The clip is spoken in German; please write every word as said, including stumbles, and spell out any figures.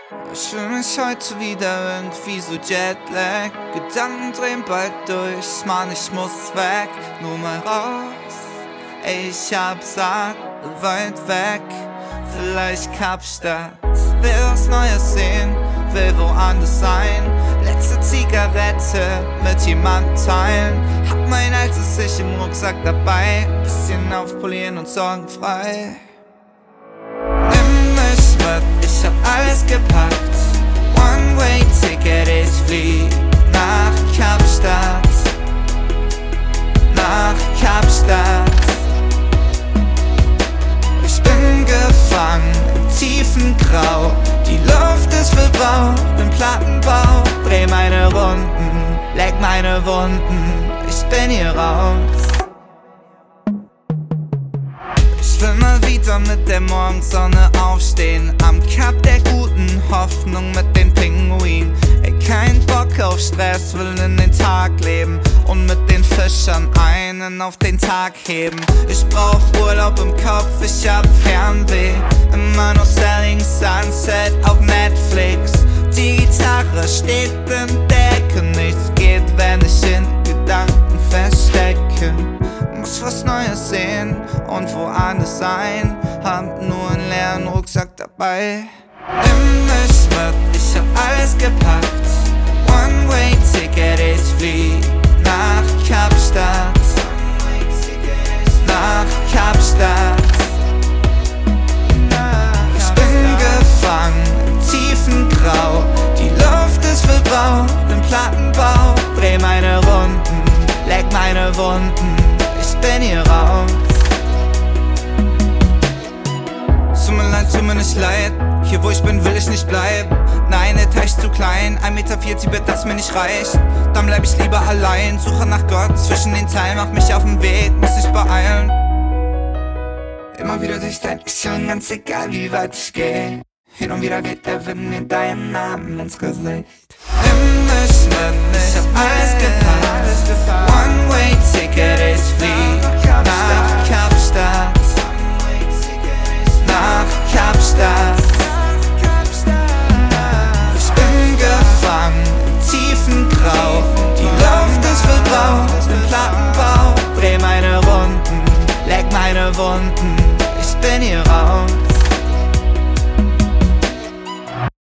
Ich fühl mich heute wieder irgendwie so Jetlag. Gedanken drehen bald durch, Mann, ich muss weg. Nur mal raus, ey, ich hab satt, weit weg. Vielleicht Kapstadt, will was Neues sehen, will woanders sein. Letzte Zigarette mit jemandem teilen. Hab mein altes Ich im Rucksack dabei, bisschen aufpolieren und sorgenfrei. Nimm mich mit, ich hab alles gepackt. One-Way-Ticket, ich flieg nach Kapstadt. Nach Kapstadt. Ich bin gefangen im tiefen Grau. Die Luft ist verbraucht im Plattenbau. Dreh meine Runden, leck meine Wunden. Ich bin hier raus. Ich will mal wieder mit der Morgensonne aufstehen. Am Kap der guten Hoffnung mit den Pinguinen. Ey, kein Bock auf Stress, will in den Tag leben. Und mit den Fischern einen auf den Tag heben. Ich brauch Urlaub im Kopf, ich hab Fernweh. Immer noch Selling Sunset auf Netflix. Die Gitarre steht im Decke. Nichts geht, wenn ich in Gedanken feststecke. Muss was Neues sehen und woanders sein. Hab nur einen leeren Rucksack dabei. Nimm mich mit, ich hab alles gepackt. One-Way-Ticket, ich flieg nach Kapstadt. Nach Kapstadt. Ich bin gefangen im tiefen Grau. Die Luft ist verbraucht im Plattenbau. Dreh meine Runden, leck meine Wunden. Ich bin hier raus. Tut mir leid, tut mir nicht leid. Hier wo ich bin, will ich nicht bleiben. Nein, der Teich zu klein. ein Meter vier Tibet, das mir nicht reicht. Dann bleib ich lieber allein. Suche nach Gott zwischen den Zeilen. Mach mich auf den Weg, muss ich beeilen. Immer wieder durch dein Lächeln, ganz egal wie weit ich geh. Hin und wieder weht der Wind mir deinen Namen ins Gesicht. Nimm mich mit, ich hab alles gepackt. One-Way-Ticket, ich flieg nach Kapstadt. Nach Kapstadt. Ich bin gefangen im tiefen Grau. Die Luft ist verbraucht im Plattenbau. Dreh meine Runden, leck meine Wunden.